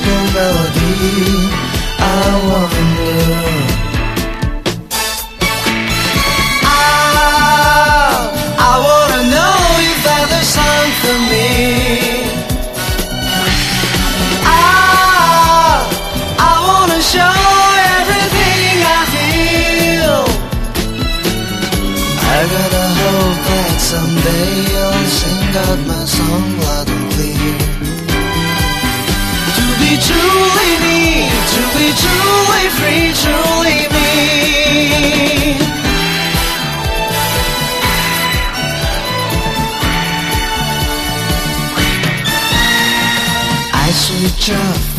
simple melody. I wonder. I wanna know if there's a song for me. I wanna show everything I feel. I gotta hope that someday you'll sing out my song loud and clear. To be truly me, to be truly free, truly me. I switch off